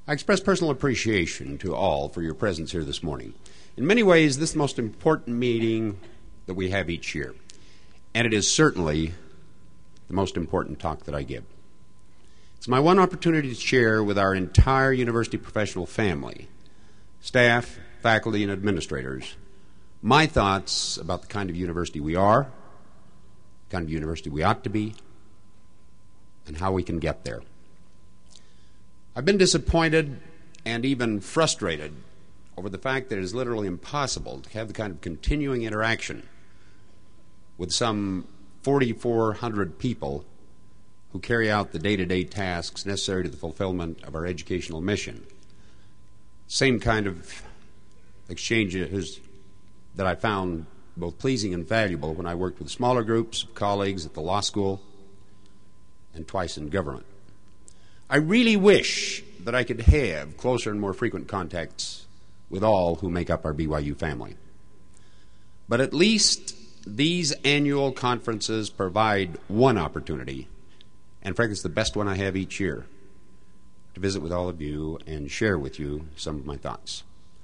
I express personal appreciation to all for your presence here this morning. In many ways, this is the most important meeting that we have each year, and it is certainly the most important talk that I give. It's my one opportunity to share with our entire university professional family, staff, faculty, and administrators, my thoughts about the kind of university we are, the kind of university we ought to be, and how we can get there. I've been disappointed and even frustrated over the fact that it is literally impossible to have the kind of continuing interaction with some 4,400 people who carry out the day-to-day tasks necessary to the fulfillment of our educational mission. Same kind of exchanges that I found both pleasing and valuable when I worked with smaller groups of colleagues at the law school and twice in government. I really wish that I could have closer and more frequent contacts with all who make up our BYU family. But at least these annual conferences provide one opportunity, and frankly it's the best one I have each year, to visit with all of you and share with you some of my thoughts.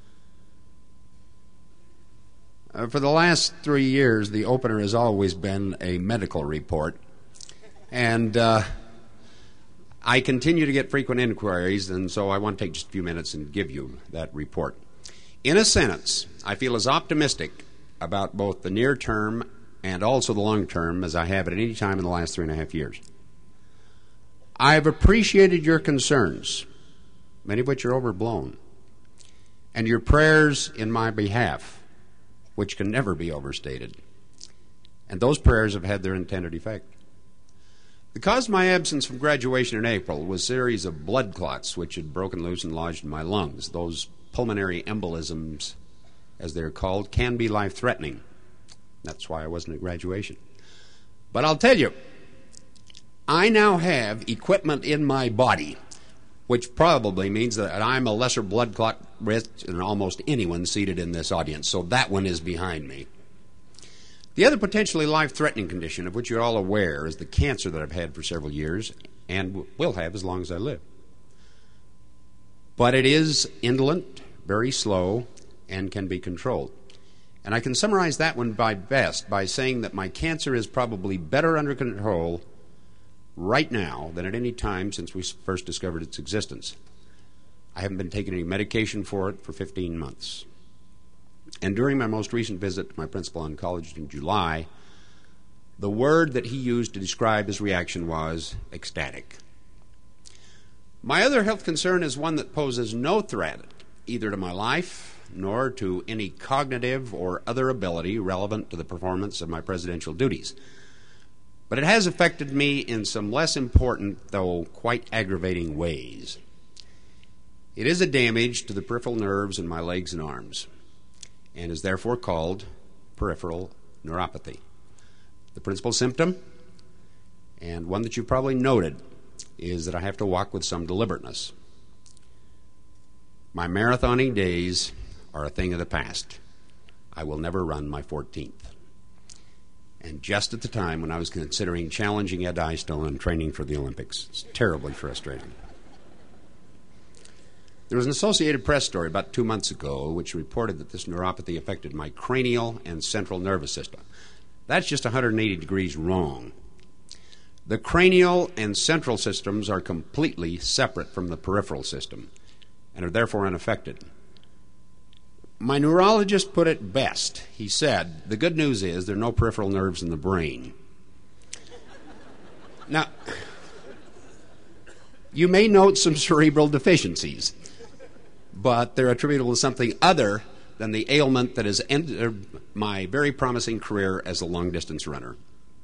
For the last 3 years, the opener has always been a medical report, and I continue to get frequent inquiries, and so I want to take just a few minutes and give you that report. In a sentence, I feel as optimistic about both the near term and also the long term as I have at any time in the last 3.5 years. I have appreciated your concerns, many of which are overblown, and your prayers in my behalf, which can never be overstated. And those prayers have had their intended effect. The cause of my absence from graduation in April was a series of blood clots which had broken loose and lodged in my lungs. Those pulmonary embolisms, as they're called, can be life-threatening. That's why I wasn't at graduation. But I'll tell you, I now have equipment in my body, which probably means that I'm a lesser blood clot risk than almost anyone seated in this audience. So that one is behind me. The other potentially life-threatening condition of which you're all aware is the cancer that I've had for several years and will have as long as I live. But it is indolent, very slow, and can be controlled. And I can summarize that one best by saying that my cancer is probably better under control right now than at any time since we first discovered its existence. I haven't been taking any medication for it for 15 months. And during my most recent visit to my principal in college in July, the word that he used to describe his reaction was ecstatic. My other health concern is one that poses no threat either to my life nor to any cognitive or other ability relevant to the performance of my presidential duties. But it has affected me in some less important, though quite aggravating ways. It is a damage to the peripheral nerves in my legs and arms, and is therefore called peripheral neuropathy. The principal symptom, and one that you probably noted, is that I have to walk with some deliberateness. My marathoning days are a thing of the past. I will never run my 14th. And just at the time when I was considering challenging Ed Eyestone and training for the Olympics. It's terribly frustrating. There was an Associated Press story about 2 months ago which reported that this neuropathy affected my cranial and central nervous system. That's just 180 degrees wrong. The cranial and central systems are completely separate from the peripheral system and are therefore unaffected. My neurologist put it best. He said, the good news is there are no peripheral nerves in the brain. Now, you may note some cerebral deficiencies, but they're attributable to something other than the ailment that has ended my very promising career as a long-distance runner.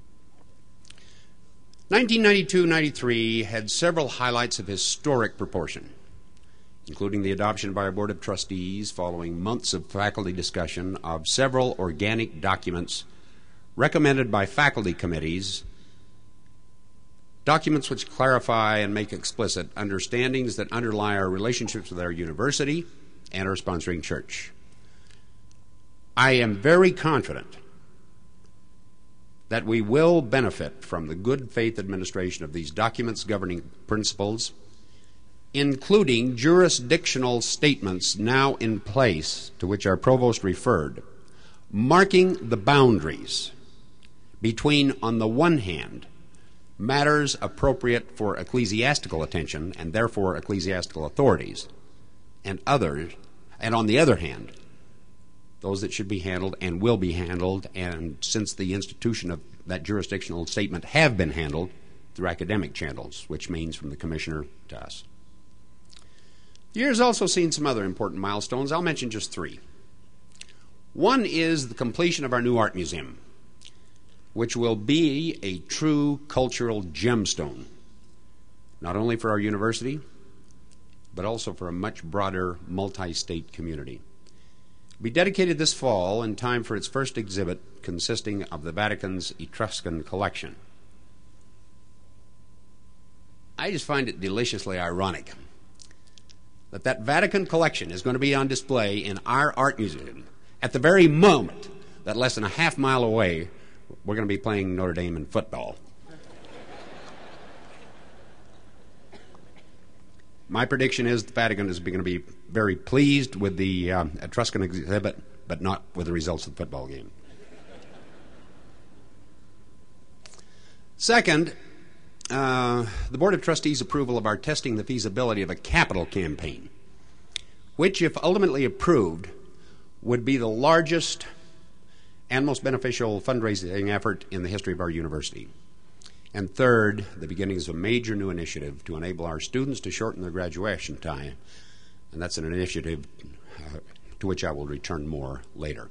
1992-93 had several highlights of historic proportion, including the adoption by our Board of Trustees following months of faculty discussion of several organic documents recommended by faculty committees, documents which clarify and make explicit understandings that underlie our relationships with our university and our sponsoring church. I am very confident that we will benefit from the good faith administration of these documents governing principles including jurisdictional statements now in place to which our provost referred, marking the boundaries between, on the one hand, matters appropriate for ecclesiastical attention and therefore ecclesiastical authorities, and on the other hand, those that should be handled and will be handled, and since the institution of that jurisdictional statement have been handled through academic channels, which means from the commissioner to us. The year has also seen some other important milestones. I'll mention just three. One is the completion of our new art museum, which will be a true cultural gemstone, not only for our university, but also for a much broader multi-state community. It will be dedicated this fall in time for its first exhibit, consisting of the Vatican's Etruscan collection. I just find it deliciously ironic that Vatican collection is going to be on display in our art museum at the very moment that less than a half mile away we're going to be playing Notre Dame in football. My prediction is the Vatican is going to be very pleased with the Etruscan exhibit, but not with the results of the football game. Second, the Board of Trustees' approval of our testing the feasibility of a capital campaign, which, if ultimately approved, would be the largest and most beneficial fundraising effort in the history of our university. And third, the beginnings of a major new initiative to enable our students to shorten their graduation time, and that's an initiative to which I will return more later.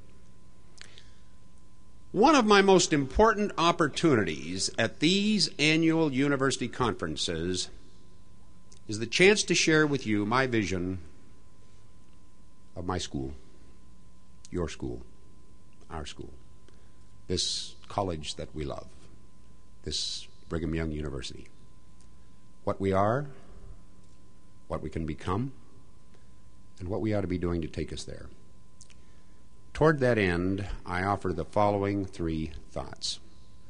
One of my most important opportunities at these annual university conferences is the chance to share with you my vision of my school, your school, our school, this college that we love, this Brigham Young University. What we are, what we can become, and what we ought to be doing to take us there. Toward that end, I offer the following three thoughts.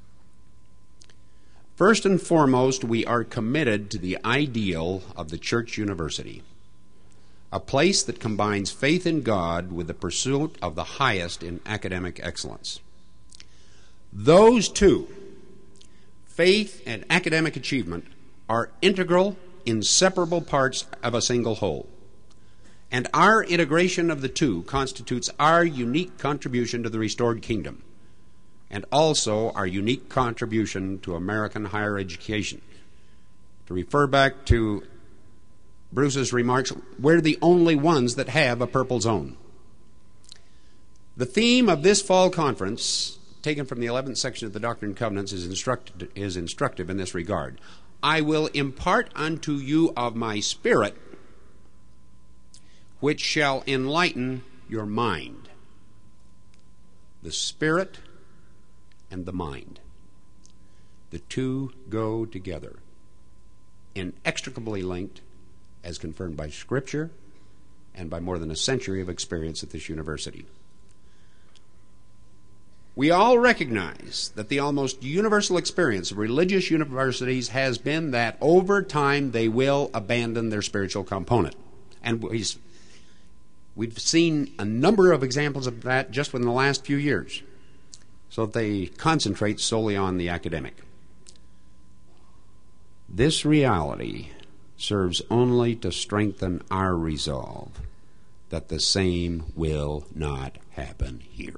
First and foremost, we are committed to the ideal of the church university, a place that combines faith in God with the pursuit of the highest in academic excellence. Those two, faith and academic achievement, are integral, inseparable parts of a single whole. And our integration of the two constitutes our unique contribution to the restored kingdom, and also our unique contribution to American higher education. To refer back to Bruce's remarks, we're the only ones that have a purple zone. The theme of this fall conference, taken from the 11th section of the Doctrine and Covenants, is instructive in this regard. I will impart unto you of my Spirit, which shall enlighten your mind. The Spirit and the mind. The two go together, inextricably linked, as confirmed by Scripture and by more than a century of experience at this university. We all recognize that the almost universal experience of religious universities has been that over time they will abandon their spiritual component. And we've seen a number of examples of that just within the last few years, so that they concentrate solely on the academic. This reality serves only to strengthen our resolve that the same will not happen here.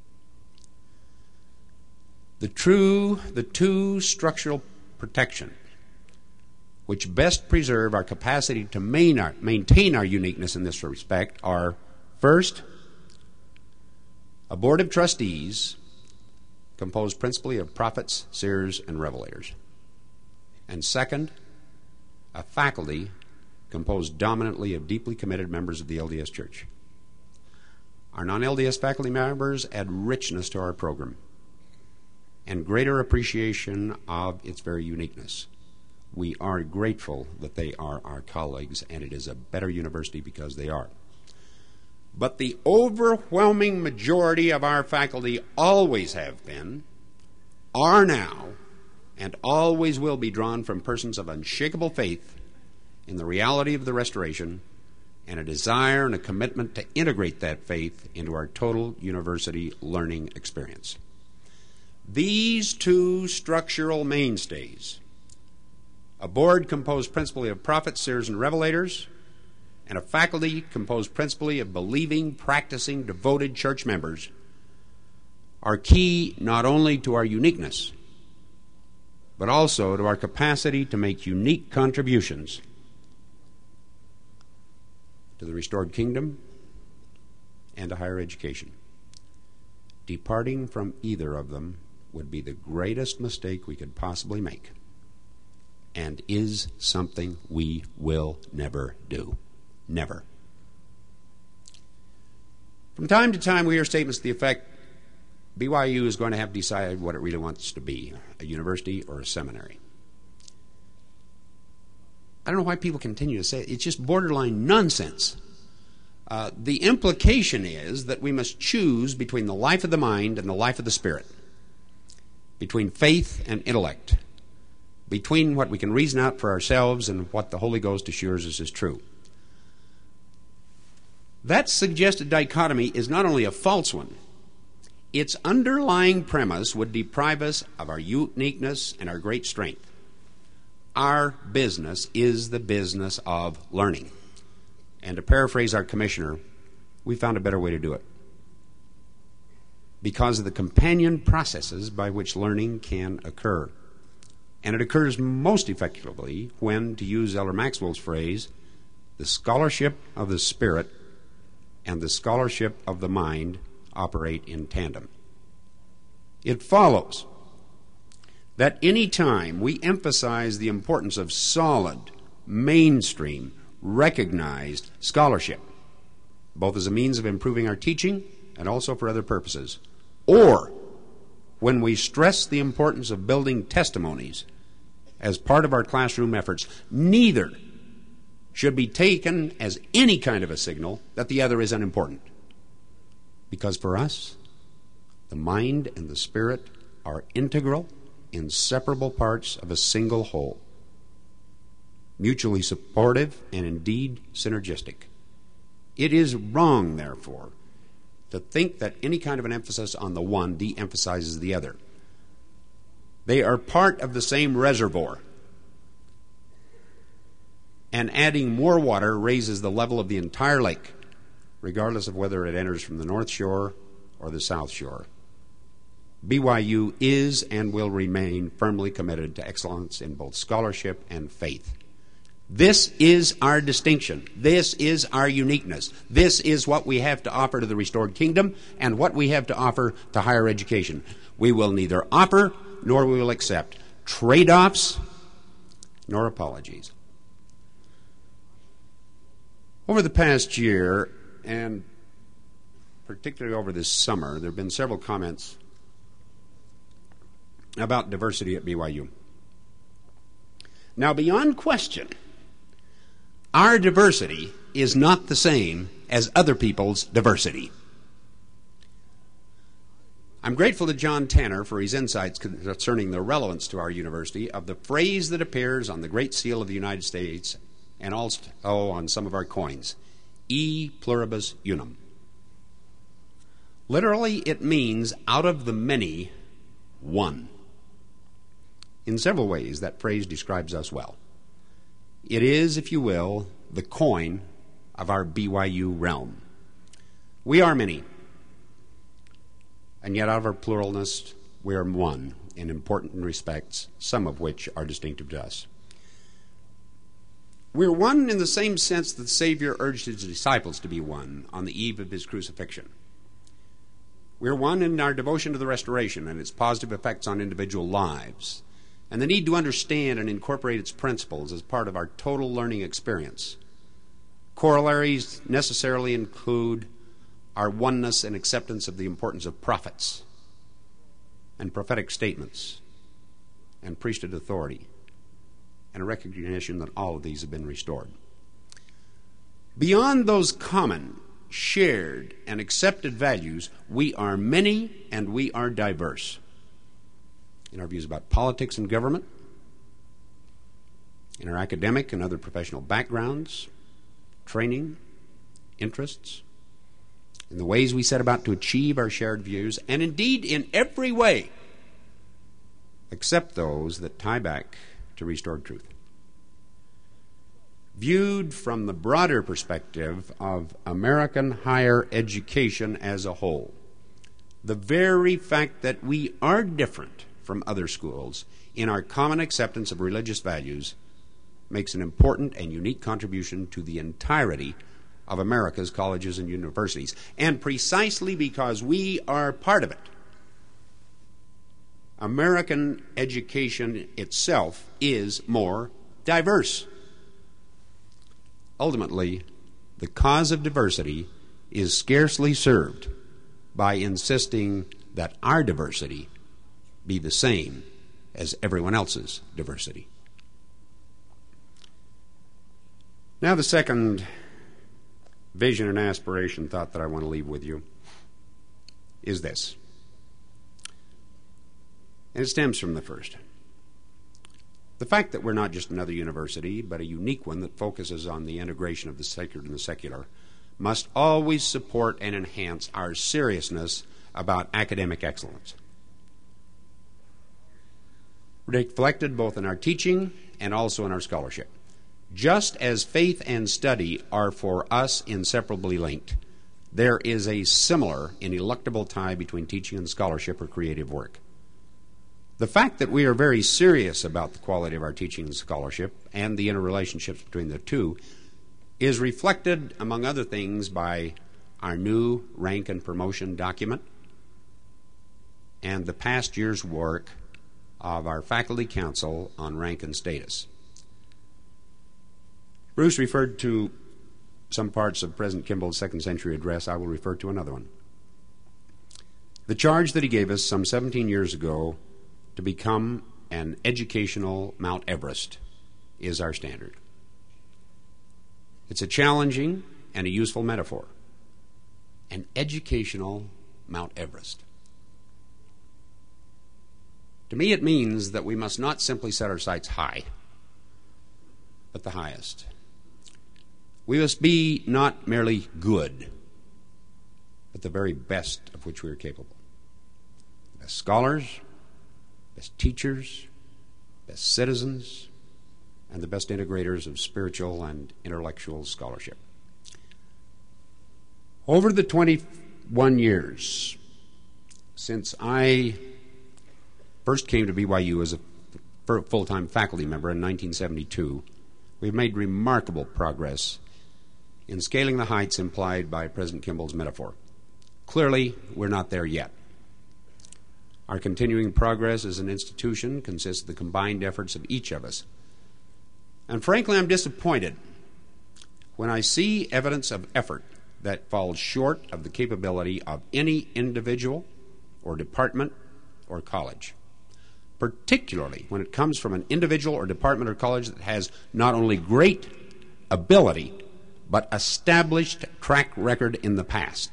The two structural protection which best preserve our capacity to maintain our uniqueness in this respect are, first, a board of trustees composed principally of prophets, seers, and revelators. And second, a faculty composed dominantly of deeply committed members of the LDS Church. Our non-LDS faculty members add richness to our program and greater appreciation of its very uniqueness. We are grateful that they are our colleagues, and it is a better university because they are. But the overwhelming majority of our faculty always have been, are now, and always will be drawn from persons of unshakable faith in the reality of the restoration and a desire and a commitment to integrate that faith into our total university learning experience. These two structural mainstays, a board composed principally of prophets, seers, and revelators, and a faculty composed principally of believing, practicing, devoted church members, are key not only to our uniqueness, but also to our capacity to make unique contributions to the restored kingdom and to higher education. Departing from either of them would be the greatest mistake we could possibly make, and is something we will never do. Never. From time to time we hear statements to the effect, BYU is going to have to decide what it really wants to be, a university or a seminary. I don't know why people continue to say it. It's just borderline nonsense. The implication is that we must choose between the life of the mind and the life of the spirit, between faith and intellect, between what we can reason out for ourselves and what the Holy Ghost assures us is true. That suggested dichotomy is not only a false one, its underlying premise would deprive us of our uniqueness and our great strength. Our business is the business of learning. And to paraphrase our commissioner, we found a better way to do it. Because of the companion processes by which learning can occur. And it occurs most effectively when, to use Elder Maxwell's phrase, the scholarship of the spirit and the scholarship of the mind operate in tandem. It follows that any time we emphasize the importance of solid, mainstream, recognized scholarship, both as a means of improving our teaching and also for other purposes, or when we stress the importance of building testimonies as part of our classroom efforts, neither should be taken as any kind of a signal that the other is unimportant. Because for us, the mind and the spirit are integral, inseparable parts of a single whole, mutually supportive and indeed synergistic. It is wrong, therefore, to think that any kind of an emphasis on the one de-emphasizes the other. They are part of the same reservoir, and adding more water raises the level of the entire lake, regardless of whether it enters from the North Shore or the South Shore. BYU is and will remain firmly committed to excellence in both scholarship and faith. This is our distinction. This is our uniqueness. This is what we have to offer to the restored kingdom and what we have to offer to higher education. We will neither offer nor we will accept trade-offs nor apologies. Over the past year, and particularly over this summer, there have been several comments about diversity at BYU. Now, beyond question, our diversity is not the same as other people's diversity. I'm grateful to John Tanner for his insights concerning the relevance to our university of the phrase that appears on the Great Seal of the United States and also on some of our coins, E pluribus unum. Literally, it means out of the many, one. In several ways, that phrase describes us well. It is, if you will, the coin of our BYU realm. We are many, and yet out of our pluralness, we are one in important respects, some of which are distinctive to us. We're one in the same sense that the Savior urged his disciples to be one on the eve of his crucifixion. We're one in our devotion to the restoration and its positive effects on individual lives, and the need to understand and incorporate its principles as part of our total learning experience. Corollaries necessarily include our oneness and acceptance of the importance of prophets and prophetic statements and priesthood authority, and a recognition that all of these have been restored. Beyond those common, shared, and accepted values, we are many and we are diverse in our views about politics and government, in our academic and other professional backgrounds, training, interests, in the ways we set about to achieve our shared views, and indeed in every way except those that tie back to restored truth. Viewed from the broader perspective of American higher education as a whole, the very fact that we are different from other schools in our common acceptance of religious values makes an important and unique contribution to the entirety of America's colleges and universities. And precisely because we are part of it, American education itself is more diverse. Ultimately, the cause of diversity is scarcely served by insisting that our diversity be the same as everyone else's diversity. Now, the second vision and aspiration thought that I want to leave with you is this. And it stems from the first. The fact that we're not just another university, but a unique one that focuses on the integration of the sacred and the secular, must always support and enhance our seriousness about academic excellence. Reflected both in our teaching and also in our scholarship. Just as faith and study are for us inseparably linked, there is a similar, ineluctable tie between teaching and scholarship or creative work. The fact that we are very serious about the quality of our teaching and scholarship and the interrelationships between the two is reflected, among other things, by our new rank and promotion document and the past year's work of our faculty council on rank and status. Bruce referred to some parts of President Kimball's second century address. I will refer to another one. The charge that he gave us some 17 years ago to become an educational Mount Everest is our standard. It's a challenging and a useful metaphor. An educational Mount Everest. To me, it means that we must not simply set our sights high, but the highest. We must be not merely good, but the very best of which we are capable. Best scholars, best teachers, best citizens, and the best integrators of spiritual and intellectual scholarship. Over the 21 years since I first came to BYU as a full-time faculty member in 1972, we've made remarkable progress in scaling the heights implied by President Kimball's metaphor. Clearly, we're not there yet. Our continuing progress as an institution consists of the combined efforts of each of us. And frankly, I'm disappointed when I see evidence of effort that falls short of the capability of any individual or department or college, particularly when it comes from an individual or department or college that has not only great ability, but established track record in the past.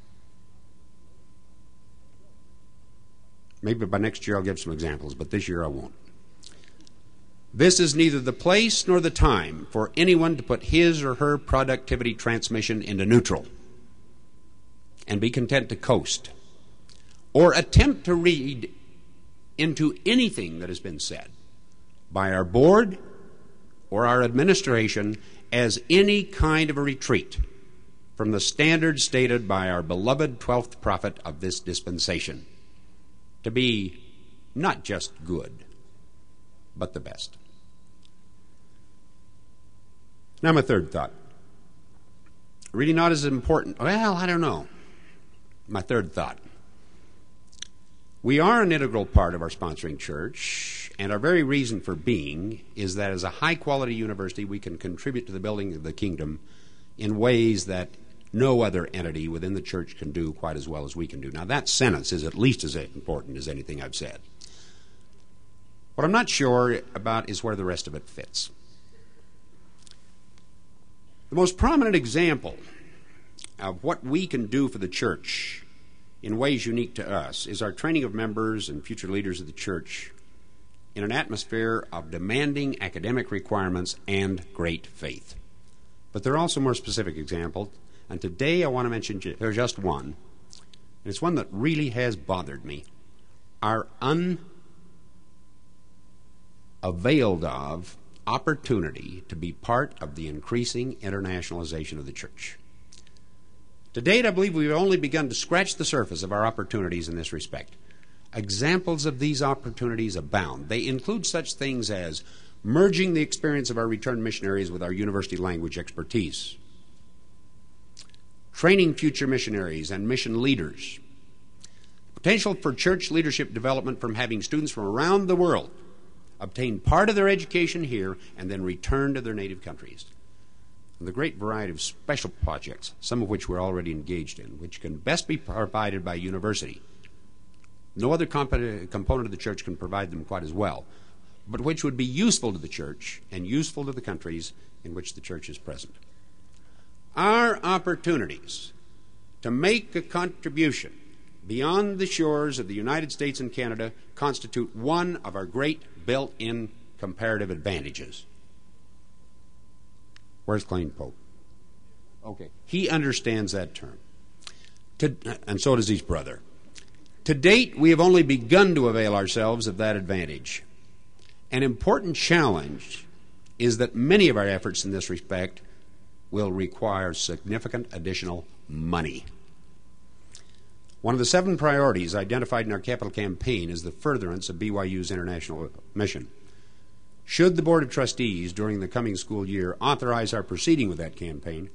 Maybe by next year I'll give some examples, but this year I won't. This is neither the place nor the time for anyone to put his or her productivity transmission into neutral and be content to coast or attempt to read into anything that has been said by our board or our administration as any kind of a retreat from the standards stated by our beloved 12th prophet of this dispensation, to be not just good, but the best. Now my third thought. Really not as important. Well, I don't know. My third thought. We are an integral part of our sponsoring church, and our very reason for being is that as a high-quality university, we can contribute to the building of the kingdom in ways that no other entity within the church can do quite as well as we can do. Now, that sentence is at least as important as anything I've said. What I'm not sure about is where the rest of it fits. The most prominent example of what we can do for the church in ways unique to us is our training of members and future leaders of the church in an atmosphere of demanding academic requirements and great faith. But there are also more specific examples, and today I want to mention just one, and it's one that really has bothered me. Our unavailed of opportunity to be part of the increasing internationalization of the church. To date, I believe we've only begun to scratch the surface of our opportunities in this respect. Examples of these opportunities abound. They include such things as merging the experience of our returned missionaries with our university language expertise, training future missionaries and mission leaders, potential for church leadership development from having students from around the world obtain part of their education here and then return to their native countries. And the great variety of special projects, some of which we're already engaged in, which can best be provided by university. No other component of the church can provide them quite as well, but which would be useful to the church and useful to the countries in which the church is present. Our opportunities to make a contribution beyond the shores of the United States and Canada constitute one of our great built-in comparative advantages. Where's Clayton Pope? Okay. He understands that term. And so does his brother. To date, we have only begun to avail ourselves of that advantage. An important challenge is that many of our efforts in this respect will require significant additional money. One of the 7 priorities identified in our capital campaign is the furtherance of BYU's international mission. Should the Board of Trustees during the coming school year authorize our proceeding with that campaign,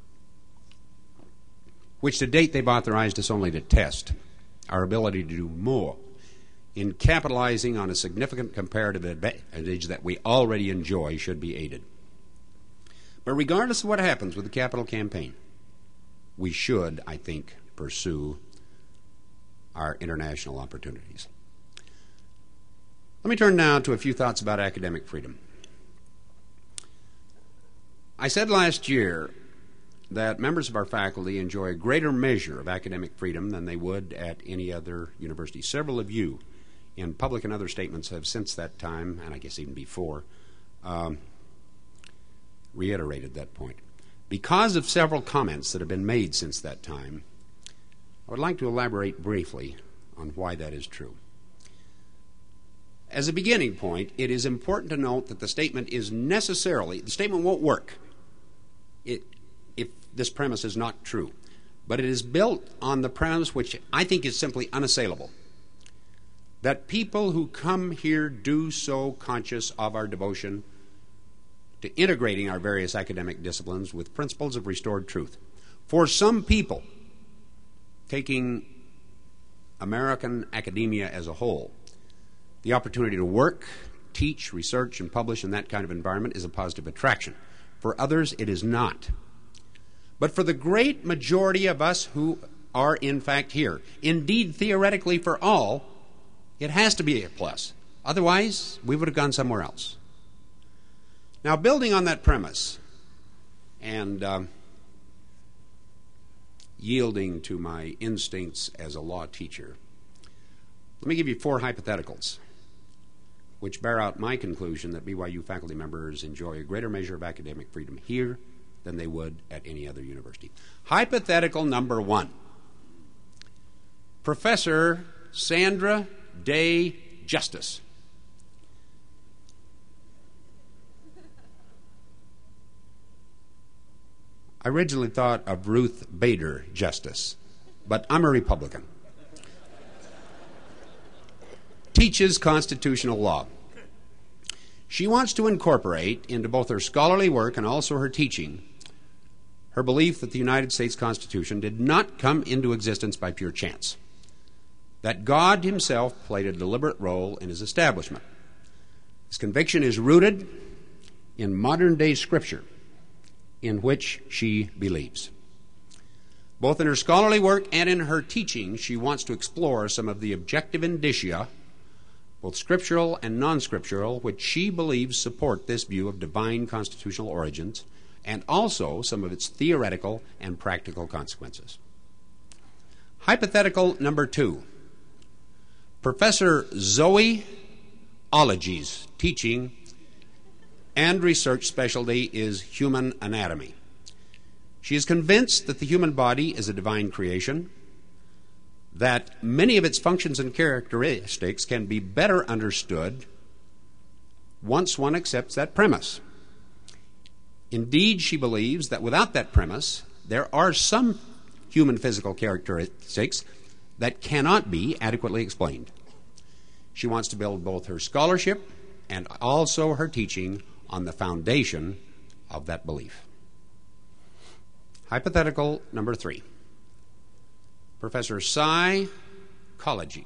which to date they've authorized us only to test our ability to do more in capitalizing on a significant comparative advantage that we already enjoy, should be aided. But regardless of what happens with the capital campaign, we should, I think, pursue our international opportunities. Let me turn now to a few thoughts about academic freedom. I said last year that members of our faculty enjoy a greater measure of academic freedom than they would at any other university. Several of you, in public and other statements, have since that time, and I guess even before, reiterated that point. Because of several comments that have been made since that time, I would like to elaborate briefly on why that is true. As a beginning point, it is important to note that the statement won't work if this premise is not true. But it is built on the premise, which I think is simply unassailable, that people who come here do so conscious of our devotion to integrating our various academic disciplines with principles of restored truth. For some people, taking American academia as a whole, the opportunity to work, teach, research, and publish in that kind of environment is a positive attraction. For others, it is not. But for the great majority of us who are in fact here, indeed theoretically for all, it has to be a plus. Otherwise, we would have gone somewhere else. Now, building on that premise and yielding to my instincts as a law teacher, let me give you 4 hypotheticals which bear out my conclusion that BYU faculty members enjoy a greater measure of academic freedom here than they would at any other university. Hypothetical number 1. Professor Sandra Day Justice. I originally thought of Ruth Bader Justice, but I'm a Republican. Teaches constitutional law. She wants to incorporate into both her scholarly work and also her teaching her belief that the United States Constitution did not come into existence by pure chance, that God himself played a deliberate role in his establishment. This conviction is rooted in modern-day Scripture, in which she believes. Both in her scholarly work and in her teaching, she wants to explore some of the objective indicia, both scriptural and non-scriptural, which she believes support this view of divine constitutional origins, and also some of its theoretical and practical consequences. Hypothetical number 2. Professor Zoe ologies. Teaching and research specialty is human anatomy. She is convinced that the human body is a divine creation, that many of its functions and characteristics can be better understood once one accepts that premise. Indeed, she believes that without that premise, there are some human physical characteristics that cannot be adequately explained. She wants to build both her scholarship and also her teaching on the foundation of that belief. Hypothetical number 3. Professor Psychology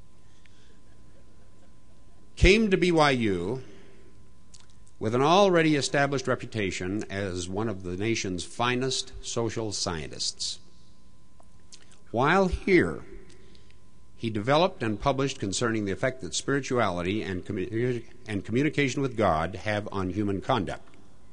came to BYU with an already established reputation as one of the nation's finest social scientists. While here, he developed and published concerning the effect that spirituality and communication with God have on human conduct.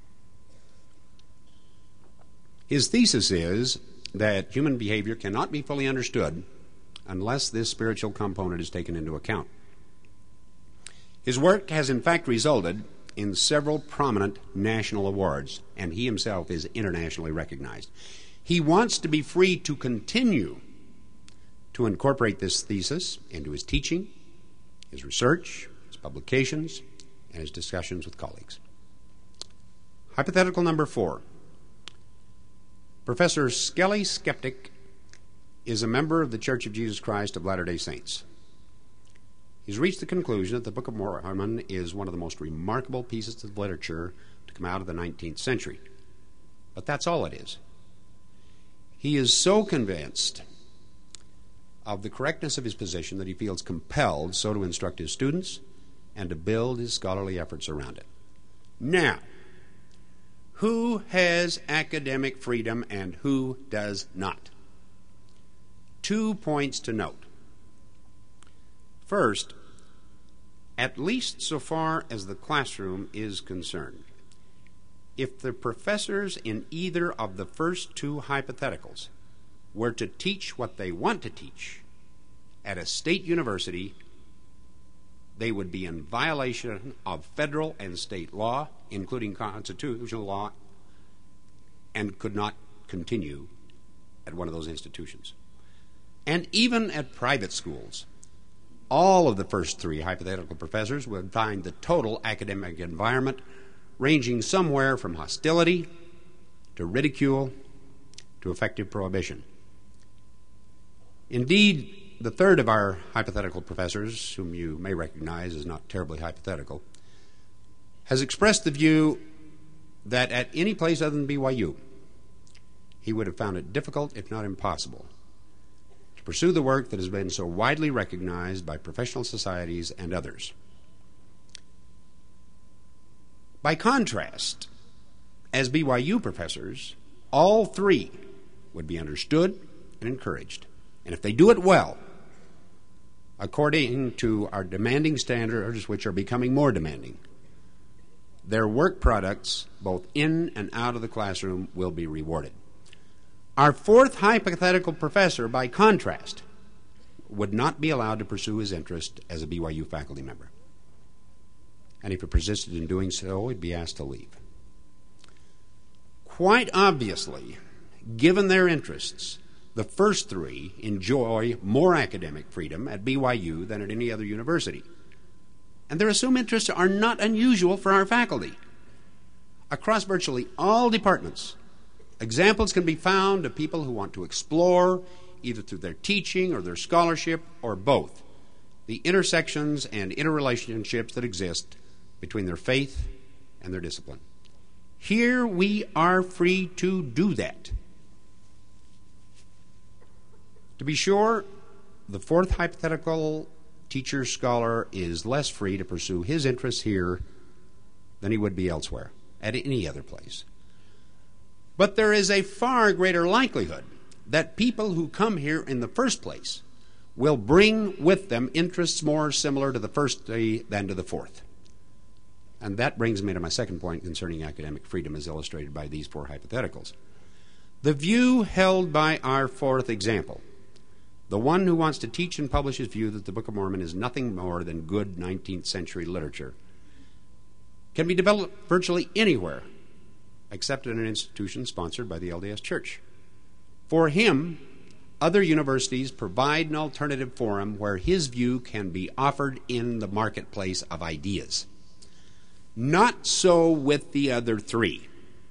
His thesis is that human behavior cannot be fully understood unless this spiritual component is taken into account. His work has in fact resulted in several prominent national awards, and he himself is internationally recognized. He wants to be free to continue to incorporate this thesis into his teaching, his research, his publications, and his discussions with colleagues. Hypothetical number 4. Professor Skelly Skeptic is a member of the Church of Jesus Christ of Latter-day Saints. He's reached the conclusion that the Book of Mormon is one of the most remarkable pieces of literature to come out of the 19th century. But that's all it is. He is so convinced of the correctness of his position that he feels compelled so to instruct his students and to build his scholarly efforts around it. Now, who has academic freedom and who does not? 2 points to note. First, at least so far as the classroom is concerned, if the professors in either of the first 2 hypotheticals were to teach what they want to teach at a state university, they would be in violation of federal and state law, including constitutional law, and could not continue at one of those institutions. And even at private schools, all of the first 3 hypothetical professors would find the total academic environment ranging somewhere from hostility to ridicule to effective prohibition. Indeed, the third of our hypothetical professors, whom you may recognize as not terribly hypothetical, has expressed the view that at any place other than BYU, he would have found it difficult, if not impossible, to pursue the work that has been so widely recognized by professional societies and others. By contrast, as BYU professors, all 3 would be understood and encouraged. And if they do it well, according to our demanding standards, which are becoming more demanding, their work products, both in and out of the classroom, will be rewarded. Our 4th hypothetical professor, by contrast, would not be allowed to pursue his interest as a BYU faculty member. And if he persisted in doing so, he'd be asked to leave. Quite obviously, given their interests, the first 3 enjoy more academic freedom at BYU than at any other university. And their assumed interests are not unusual for our faculty. Across virtually all departments, examples can be found of people who want to explore, either through their teaching or their scholarship or both, the intersections and interrelationships that exist between their faith and their discipline. Here we are free to do that. To be sure, the 4th hypothetical teacher-scholar is less free to pursue his interests here than he would be elsewhere, at any other place. But there is a far greater likelihood that people who come here in the first place will bring with them interests more similar to the first 3 than to the 4th. And that brings me to my second point concerning academic freedom as illustrated by these 4 hypotheticals. The view held by our 4th example, the one who wants to teach and publish his view that the Book of Mormon is nothing more than good 19th century literature, can be developed virtually anywhere except in an institution sponsored by the LDS Church. For him, other universities provide an alternative forum where his view can be offered in the marketplace of ideas. Not so with the other three.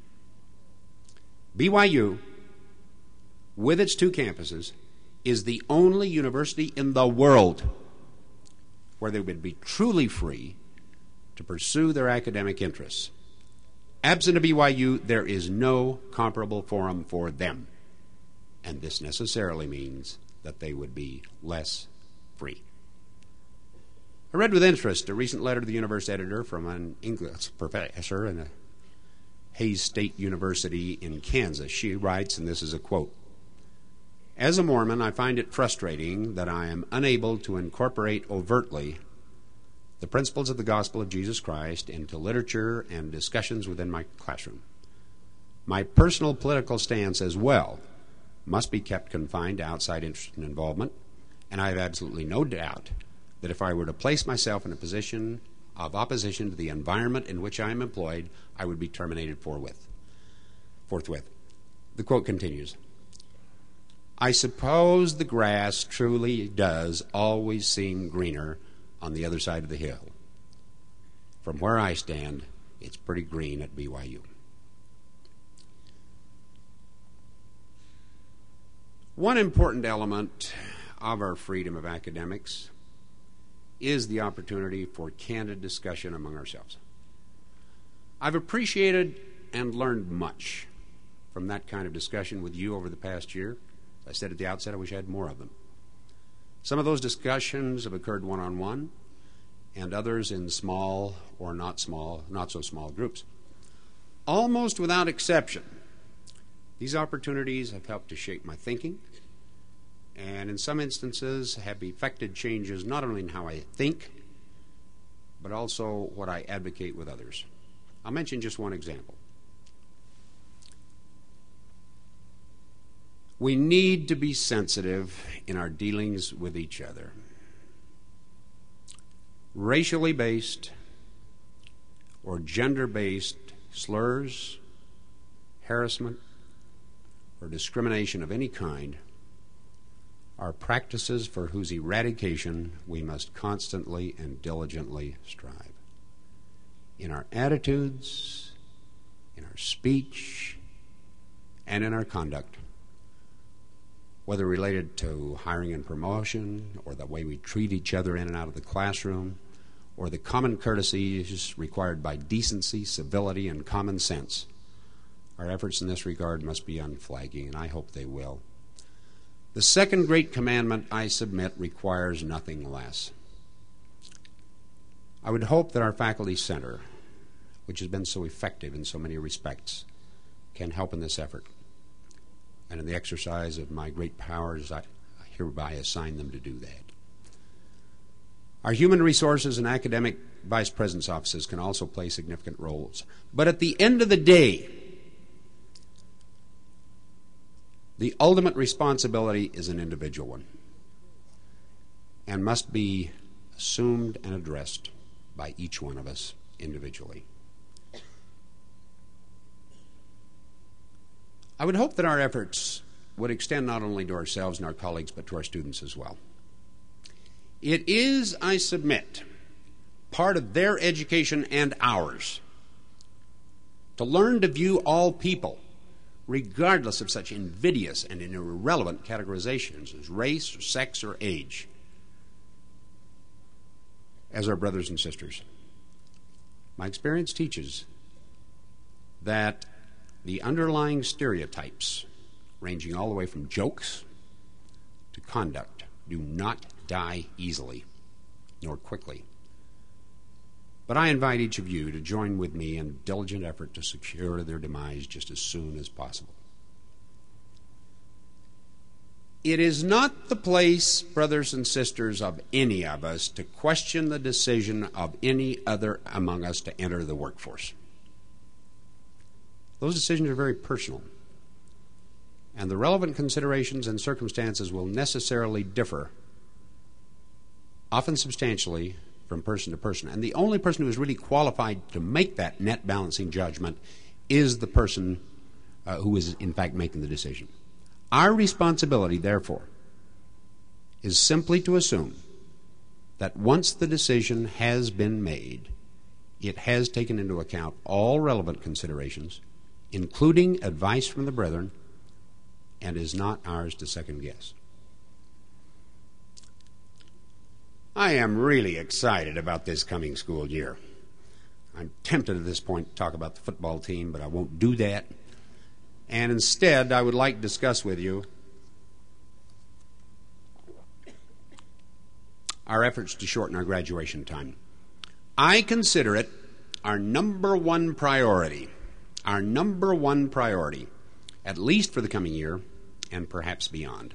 BYU, with its 2 campuses, is the only university in the world where they would be truly free to pursue their academic interests. Absent of BYU, there is no comparable forum for them. And this necessarily means that they would be less free. I read with interest a recent letter to the Universe editor from an English professor in a Hayes State University in Kansas. She writes, and this is a quote, "As a Mormon, I find it frustrating that I am unable to incorporate overtly the principles of the gospel of Jesus Christ into literature and discussions within my classroom. My personal political stance as well must be kept confined to outside interest and involvement, and I have absolutely no doubt that if I were to place myself in a position of opposition to the environment in which I am employed, I would be terminated forthwith." The quote continues, "I suppose the grass truly does always seem greener on the other side of the hill. From where I stand, it's pretty green at BYU." One important element of our freedom of academics is the opportunity for candid discussion among ourselves. I've appreciated and learned much from that kind of discussion with you over the past year. As I said at the outset, I wish I had more of them. Some of those discussions have occurred one-on-one, and others in small or not so small groups. Almost without exception, these opportunities have helped to shape my thinking, and in some instances have effected changes not only in how I think, but also what I advocate with others. I'll mention just one example. We need to be sensitive in our dealings with each other. Racially based or gender-based slurs, harassment, or discrimination of any kind are practices for whose eradication we must constantly and diligently strive. In our attitudes, in our speech, and in our conduct, whether related to hiring and promotion, or the way we treat each other in and out of the classroom, or the common courtesies required by decency, civility, and common sense. Our efforts in this regard must be unflagging, and I hope they will. The second great commandment, I submit, requires nothing less. I would hope that our faculty center, which has been so effective in so many respects, can help in this effort. And in the exercise of my great powers, I hereby assign them to do that. Our human resources and academic vice president's offices can also play significant roles. But at the end of the day, the ultimate responsibility is an individual one and must be assumed and addressed by each one of us individually. I would hope that our efforts would extend not only to ourselves and our colleagues, but to our students as well. It is, I submit, part of their education and ours to learn to view all people, regardless of such invidious and irrelevant categorizations as race, or sex, or age, as our brothers and sisters. My experience teaches that the underlying stereotypes, ranging all the way from jokes to conduct, do not die easily nor quickly. But I invite each of you to join with me in a diligent effort to secure their demise just as soon as possible. It is not the place, brothers and sisters, of any of us to question the decision of any other among us to enter the workforce. Those decisions are very personal, and the relevant considerations and circumstances will necessarily differ, often substantially, from person to person. And the only person who is really qualified to make that net balancing judgment is the person who is, in fact, making the decision. Our responsibility, therefore, is simply to assume that once the decision has been made, it has taken into account all relevant considerations, including advice from the brethren, and is not ours to second guess. I am really excited about this coming school year. I'm tempted at this point to talk about the football team, but I won't do that. And instead, I would like to discuss with you our efforts to shorten our graduation time. I consider it our number one priority, at least for the coming year and perhaps beyond.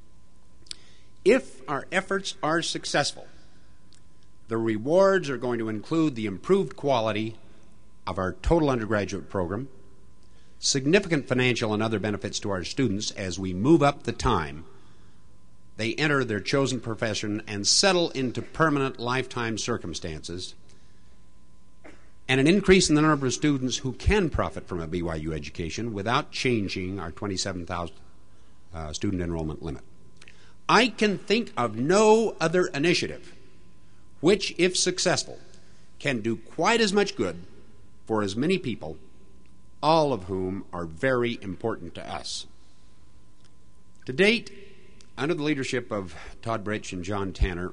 If our efforts are successful, the rewards are going to include the improved quality of our total undergraduate program, significant financial and other benefits to our students as we move up the time they enter their chosen profession and settle into permanent lifetime circumstances, and an increase in the number of students who can profit from a BYU education without changing our 27,000 student enrollment limit. I can think of no other initiative which, if successful, can do quite as much good for as many people, all of whom are very important to us. To date, under the leadership of Todd Britch and John Tanner,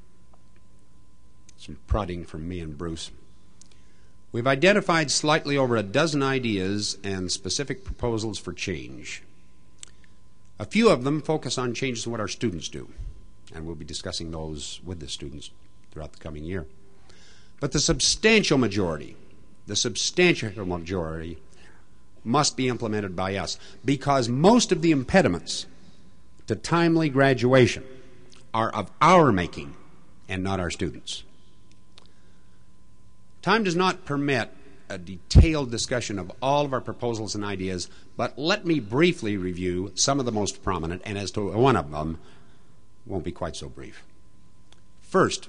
some prodding from me and Bruce, we've identified slightly over a dozen ideas and specific proposals for change. A few of them focus on changes in what our students do, and we'll be discussing those with the students throughout the coming year. But the substantial majority must be implemented by us, because most of the impediments to timely graduation are of our making and not our students. Time does not permit a detailed discussion of all of our proposals and ideas, but let me briefly review some of the most prominent, and as to one of them, won't be quite so brief. First,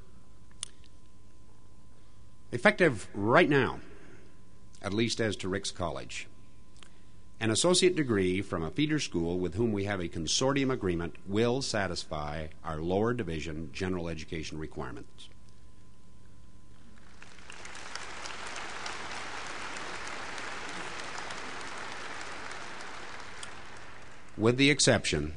effective right now, at least as to Ricks College, an associate degree from a feeder school with whom we have a consortium agreement will satisfy our lower division general education requirements. With the exception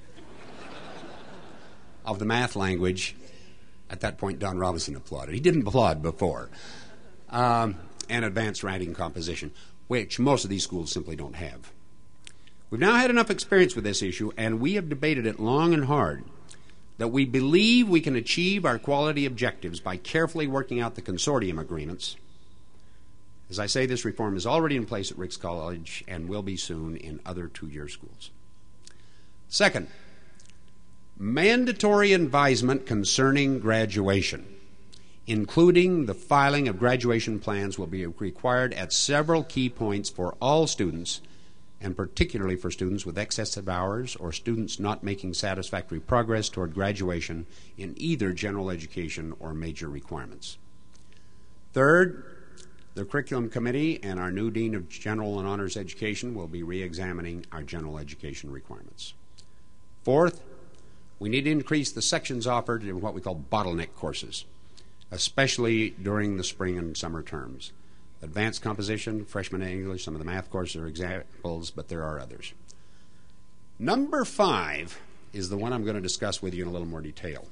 of the math language. At that point, Don Robinson applauded. He didn't applaud before. And advanced writing composition, which most of these schools simply don't have. We've now had enough experience with this issue, and we have debated it long and hard, that we believe we can achieve our quality objectives by carefully working out the consortium agreements. As I say, this reform is already in place at Ricks College and will be soon in other two-year schools. Second, mandatory advisement concerning graduation, including the filing of graduation plans, will be required at several key points for all students, and particularly for students with excessive hours or students not making satisfactory progress toward graduation in either general education or major requirements. Third, the Curriculum Committee and our new Dean of General and Honors Education will be re-examining our general education requirements. Fourth, we need to increase the sections offered in what we call bottleneck courses, especially during the spring and summer terms. Advanced composition, freshman English, some of the math courses are examples, but there are others. Number 5 is the one I'm going to discuss with you in a little more detail.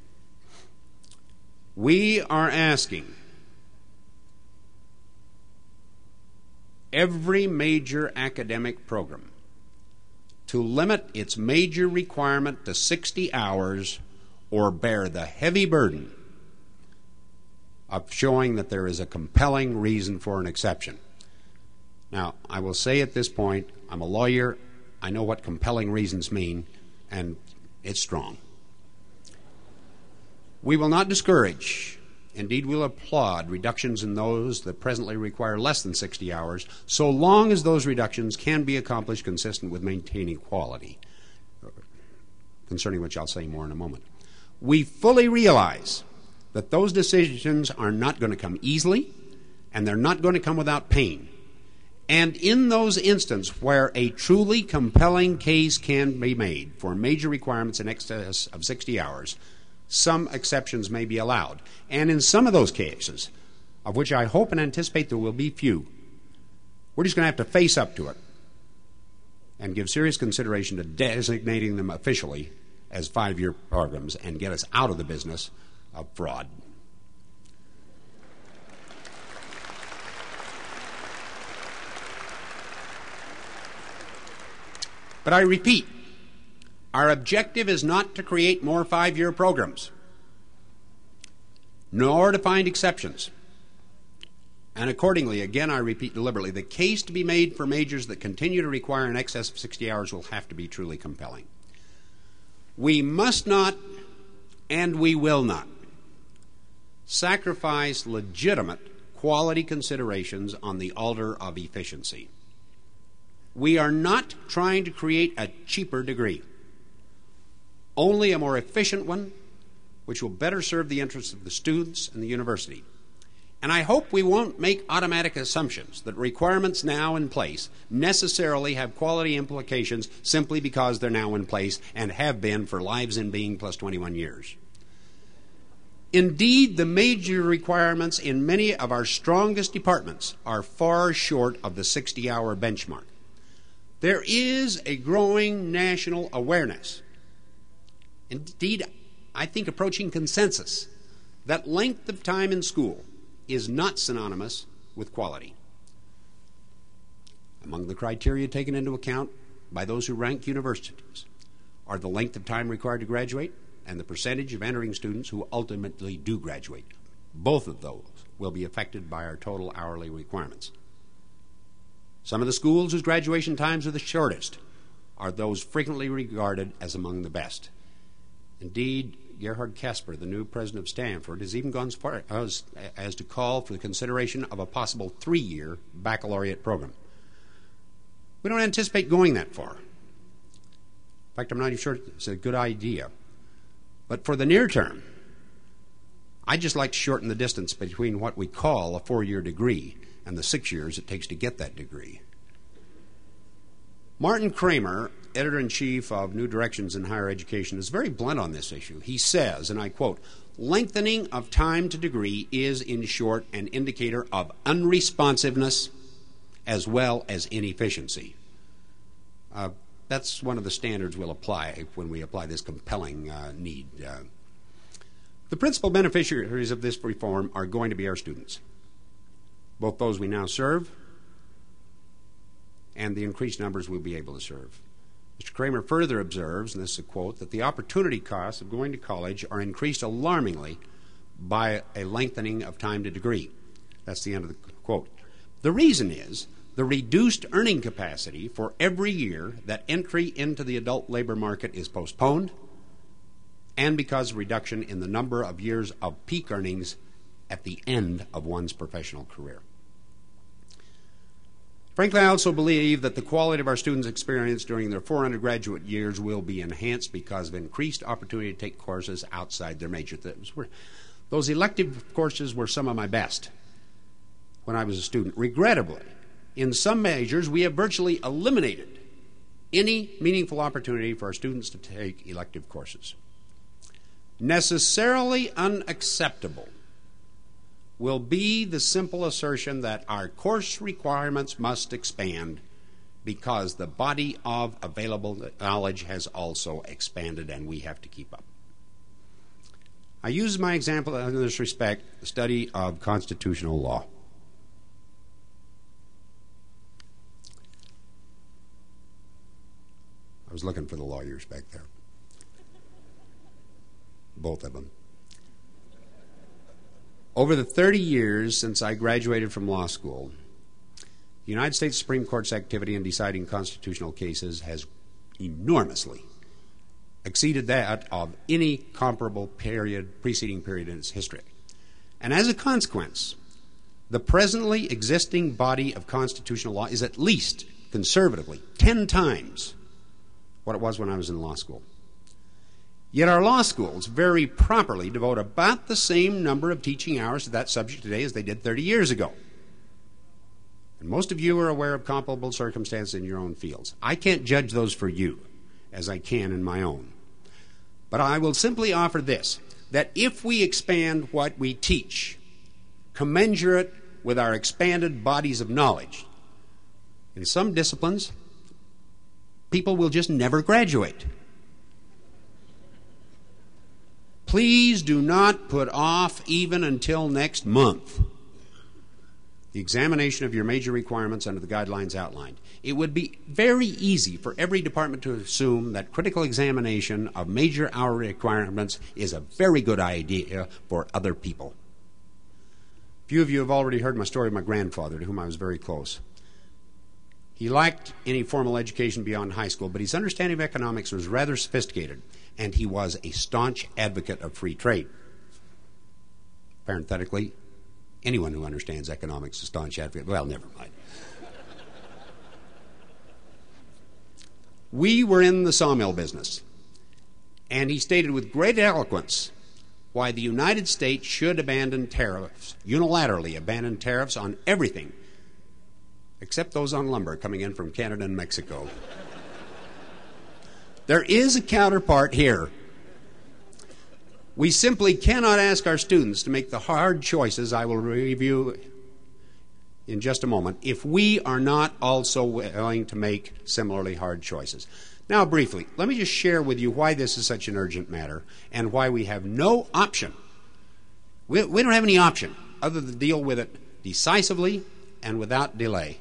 We are asking every major academic program to limit its major requirement to 60 hours or bear the heavy burden of showing that there is a compelling reason for an exception. Now, I will say at this point, I'm a lawyer, I know what compelling reasons mean, and it's strong. We will not discourage Indeed, we'll applaud reductions in those that presently require less than 60 hours, so long as those reductions can be accomplished consistent with maintaining quality, concerning which I'll say more in a moment. We fully realize that those decisions are not going to come easily, and they're not going to come without pain. And in those instances where a truly compelling case can be made for major requirements in excess of 60 hours, some exceptions may be allowed. And in some of those cases, of which I hope and anticipate there will be few, we're just going to have to face up to it and give serious consideration to designating them officially as 5-year programs and get us out of the business of fraud. But I repeat, our objective is not to create more 5-year programs, nor to find exceptions. And accordingly, again, I repeat deliberately, the case to be made for majors that continue to require in excess of 60 hours will have to be truly compelling. We must not, and we will not, sacrifice legitimate quality considerations on the altar of efficiency. We are not trying to create a cheaper degree, only a more efficient one, which will better serve the interests of the students and the university. And I hope we won't make automatic assumptions that requirements now in place necessarily have quality implications simply because they're now in place and have been for lives in being plus 21 years. Indeed, the major requirements in many of our strongest departments are far short of the 60-hour benchmark. There is a growing national awareness, indeed, I think approaching consensus, that length of time in school is not synonymous with quality. Among the criteria taken into account by those who rank universities are the length of time required to graduate and the percentage of entering students who ultimately do graduate. Both of those will be affected by our total hourly requirements. Some of the schools whose graduation times are the shortest are those frequently regarded as among the best. Indeed, Gerhard Casper, the new president of Stanford, has even gone as far as to call for the consideration of a possible 3-year baccalaureate program. We don't anticipate going that far. In fact, I'm not even sure it's a good idea. But for the near term, I'd just like to shorten the distance between what we call a 4-year degree and the 6 years it takes to get that degree. Martin Kramer, editor-in-chief of New Directions in Higher Education, is very blunt on this issue. He says, and I quote, "Lengthening of time to degree is, in short, an indicator of unresponsiveness as well as inefficiency." That's one of the standards we'll apply when we apply this compelling need. The principal beneficiaries of this reform are going to be our students, both those we now serve and the increased numbers we'll be able to serve. Mr. Kramer further observes, and this is a quote, that the opportunity costs of going to college are increased alarmingly by a lengthening of time to degree. That's the end of the quote. The reason is the reduced earning capacity for every year that entry into the adult labor market is postponed, and because of reduction in the number of years of peak earnings at the end of one's professional career. Frankly, I also believe that the quality of our students' experience during their 4 undergraduate years will be enhanced because of increased opportunity to take courses outside their major. Those elective courses were some of my best when I was a student. Regrettably, in some majors, we have virtually eliminated any meaningful opportunity for our students to take elective courses. Necessarily unacceptable will be the simple assertion that our course requirements must expand because the body of available knowledge has also expanded and we have to keep up. I use my example in this respect, the study of constitutional law. I was looking for the lawyers back there. Both of them. Over the 30 years since I graduated from law school, the United States Supreme Court's activity in deciding constitutional cases has enormously exceeded that of any comparable preceding period in its history. And as a consequence, the presently existing body of constitutional law is at least, conservatively, 10 times what it was when I was in law school. Yet our law schools very properly devote about the same number of teaching hours to that subject today as they did 30 years ago. And most of you are aware of comparable circumstances in your own fields. I can't judge those for you as I can in my own. But I will simply offer this, that if we expand what we teach, commensurate with our expanded bodies of knowledge, in some disciplines, people will just never graduate. Please do not put off even until next month the examination of your major requirements under the guidelines outlined. It would be very easy for every department to assume that critical examination of major hour requirements is a very good idea for other people. Few of you have already heard my story of my grandfather, to whom I was very close. He lacked any formal education beyond high school, but his understanding of economics was rather sophisticated, and he was a staunch advocate of free trade. Parenthetically, anyone who understands economics is a staunch advocate. Well, never mind. We were in the sawmill business, and he stated with great eloquence why the United States should abandon tariffs, unilaterally abandon tariffs on everything except those on lumber coming in from Canada and Mexico. There is a counterpart here. We simply cannot ask our students to make the hard choices I will review in just a moment if we are not also willing to make similarly hard choices. Now, briefly, let me just share with you why this is such an urgent matter and why we have no option. We don't have any option other than to deal with it decisively and without delay.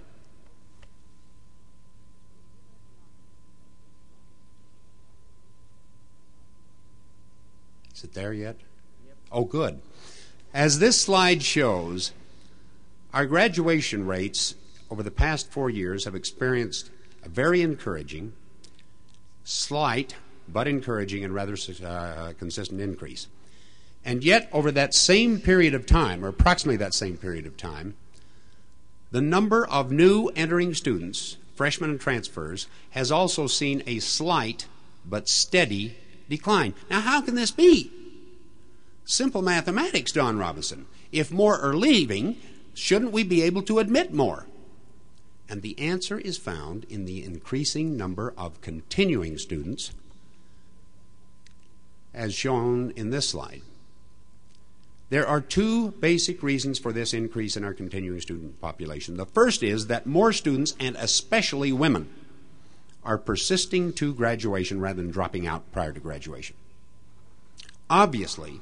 Is it there yet? Yep. Oh, good. As this slide shows, our graduation rates over the past 4 years have experienced a very encouraging, slight, but encouraging and rather consistent increase. And yet, over that same period of time, or approximately that same period of time, the number of new entering students, freshmen and transfers, has also seen a slight but steady decline. Now, how can this be? Simple mathematics, Don Robinson. If more are leaving, shouldn't we be able to admit more? And the answer is found in the increasing number of continuing students, as shown in this slide. There are two basic reasons for this increase in our continuing student population. The first is that more students, and especially women, are persisting to graduation rather than dropping out prior to graduation. Obviously,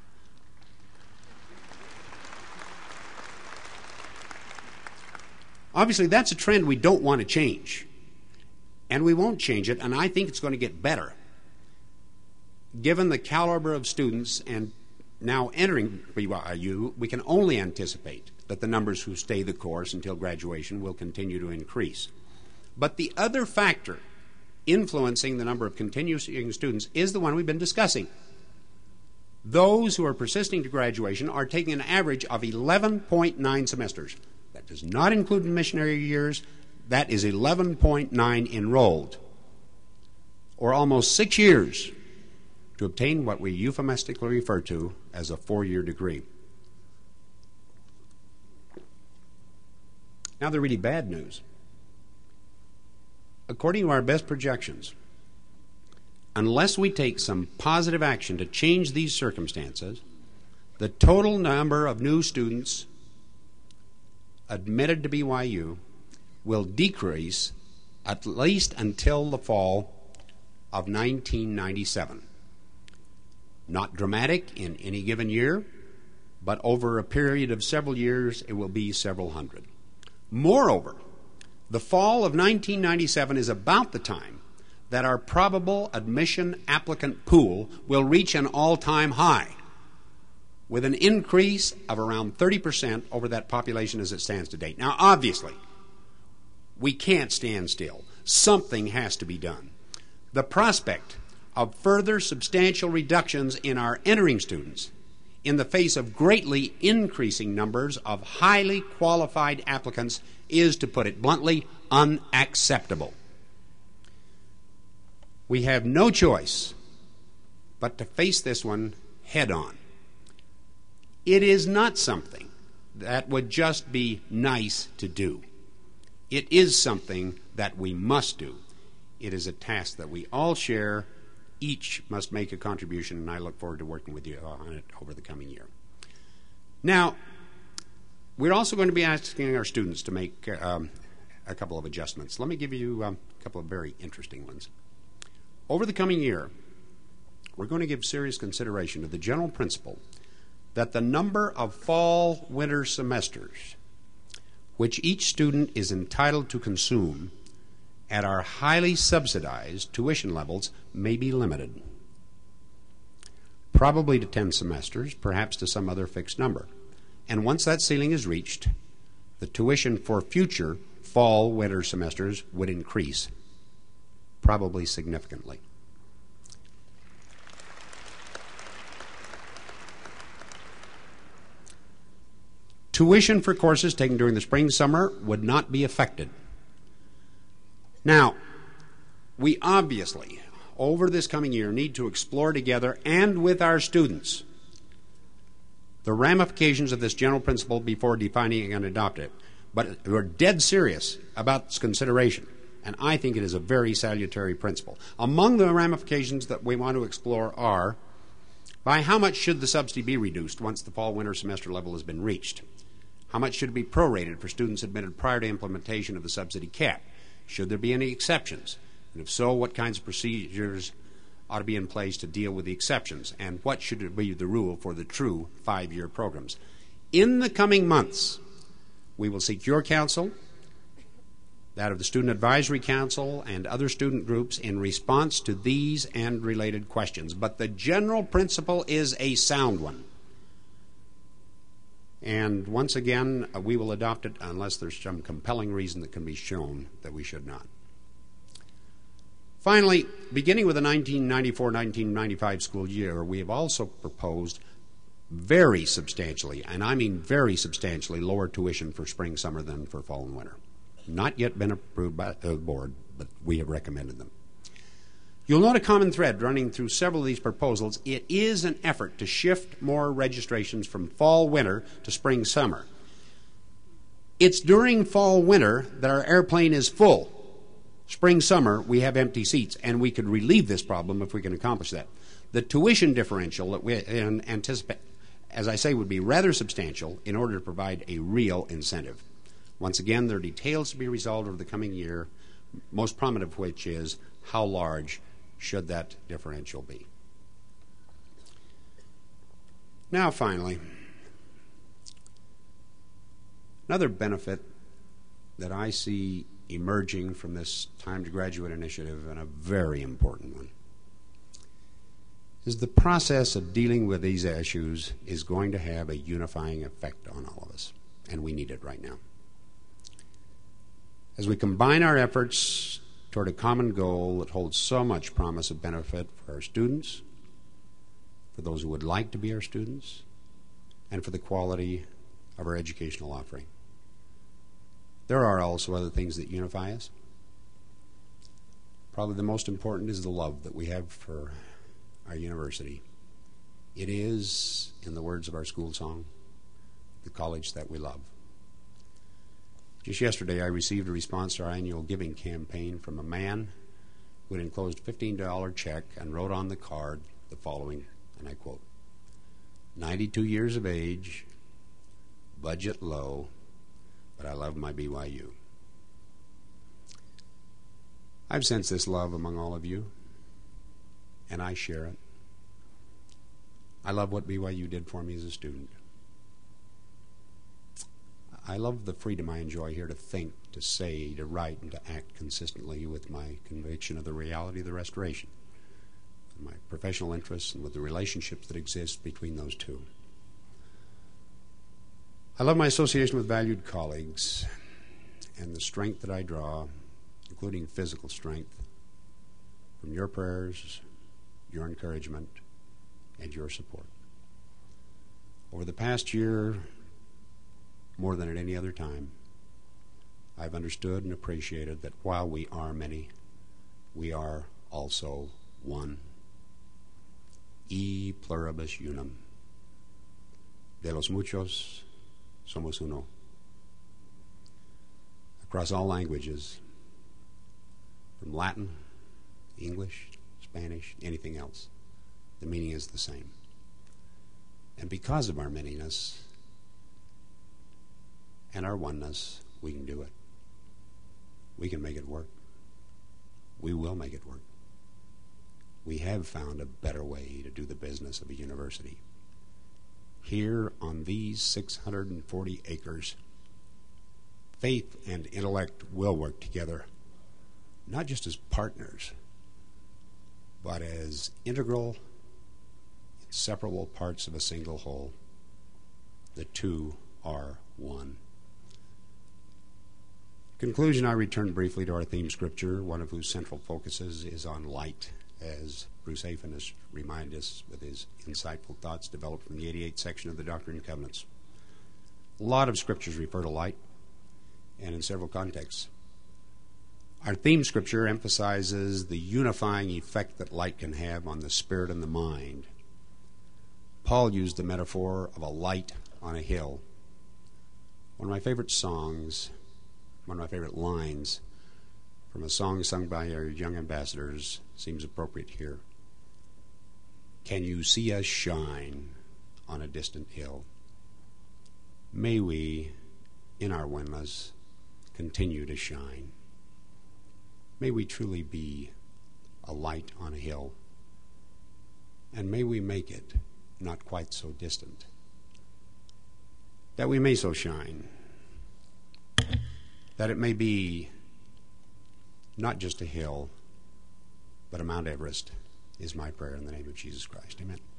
that's a trend we don't want to change. And we won't change it, and I think it's going to get better. Given the caliber of students and now entering BYU, we can only anticipate that the numbers who stay the course until graduation will continue to increase. But the other factor influencing the number of continuing students is the one we've been discussing. Those who are persisting to graduation are taking an average of 11.9 semesters. That does not include missionary years. That is 11.9 enrolled, or almost 6 years, to obtain what we euphemistically refer to as a 4-year degree. Now, the really bad news. According to our best projections, unless we take some positive action to change these circumstances, the total number of new students admitted to BYU will decrease at least until the fall of 1997. Not dramatic in any given year, but over a period of several years, it will be several hundred. Moreover, the fall of 1997 is about the time that our probable admission applicant pool will reach an all-time high, with an increase of around 30% over that population as it stands to date. Now, obviously, we can't stand still. Something has to be done. The prospect of further substantial reductions in our entering students in the face of greatly increasing numbers of highly qualified applicants is, to put it bluntly, unacceptable. We have no choice but to face this one head on. It is not something that would just be nice to do. It is something that we must do. It is a task that we all share. Each must make a contribution, and I look forward to working with you on it over the coming year. Now, we're also going to be asking our students to make a couple of adjustments. Let me give you a couple of very interesting ones. Over the coming year, we're going to give serious consideration to the general principle that the number of fall-winter semesters which each student is entitled to consume at our highly subsidized tuition levels may be limited, probably to 10 semesters, perhaps to some other fixed number. And once that ceiling is reached, the tuition for future fall-winter semesters would increase, probably significantly. Tuition for courses taken during the spring summer would not be affected. Now, we obviously, over this coming year, need to explore together and with our students the ramifications of this general principle before defining and adopting it. But we're dead serious about this consideration, and I think it is a very salutary principle. Among the ramifications that we want to explore are, by how much should the subsidy be reduced once the fall-winter semester level has been reached? How much should it be prorated for students admitted prior to implementation of the subsidy cap? Should there be any exceptions? And if so, what kinds of procedures ought to be in place to deal with the exceptions? And what should be the rule for the true 5-year programs? In the coming months, we will seek your counsel, that of the Student Advisory Council, and other student groups in response to these and related questions. But the general principle is a sound one. And once again, we will adopt it unless there's some compelling reason that can be shown that we should not. Finally, beginning with the 1994-1995 school year, we have also proposed very substantially, and I mean very substantially, lower tuition for spring, summer than for fall and winter. Not yet been approved by the board, but we have recommended them. You'll note a common thread running through several of these proposals. It is an effort to shift more registrations from fall-winter to spring-summer. It's during fall-winter that our airplane is full. Spring-summer, we have empty seats, and we could relieve this problem if we can accomplish that. The tuition differential that we anticipate, as I say, would be rather substantial in order to provide a real incentive. Once again, there are details to be resolved over the coming year, most prominent of which is how large should that differential be. Now, finally, another benefit that I see emerging from this Time to Graduate initiative, and a very important one, is the process of dealing with these issues is going to have a unifying effect on all of us, and we need it right now. As we combine our efforts toward a common goal that holds so much promise of benefit for our students, for those who would like to be our students, and for the quality of our educational offering. There are also other things that unify us. Probably the most important is the love that we have for our university. It is, in the words of our school song, the college that we love. Just yesterday, I received a response to our annual giving campaign from a man who had enclosed a $15 check and wrote on the card the following, and I quote, 92 years of age, budget low, but I love my BYU. I've sensed this love among all of you, and I share it. I love what BYU did for me as a student. I love the freedom I enjoy here to think, to say, to write, and to act consistently with my conviction of the reality of the Restoration, my professional interests, and with the relationships that exist between those two. I love my association with valued colleagues and the strength that I draw, including physical strength, from your prayers, your encouragement, and your support. Over the past year, more than at any other time, I've understood and appreciated that while we are many, we are also one. E pluribus unum. De los muchos somos uno. Across all languages, from Latin, English, Spanish, anything else, the meaning is the same. And because of our manyness and our oneness, we can do it. We can make it work. We will make it work. We have found a better way to do the business of a university. Here on these 640 acres, faith and intellect will work together, not just as partners, but as integral, inseparable parts of a single whole. The two are one. In conclusion, I return briefly to our theme scripture, one of whose central focuses is on light, as Bruce Hafen has reminded us with his insightful thoughts developed from the 88th section of the Doctrine and Covenants. A lot of scriptures refer to light, and in several contexts. Our theme scripture emphasizes the unifying effect that light can have on the spirit and the mind. Paul used the metaphor of a light on a hill. One of my favorite songs, one of my favorite lines from a song sung by our young ambassadors seems appropriate here. Can you see us shine on a distant hill? May we, in our oneness, continue to shine. May we truly be a light on a hill, and may we make it not quite so distant, that we may so shine, that it may be not just a hill, but a Mount Everest, is my prayer in the name of Jesus Christ. Amen.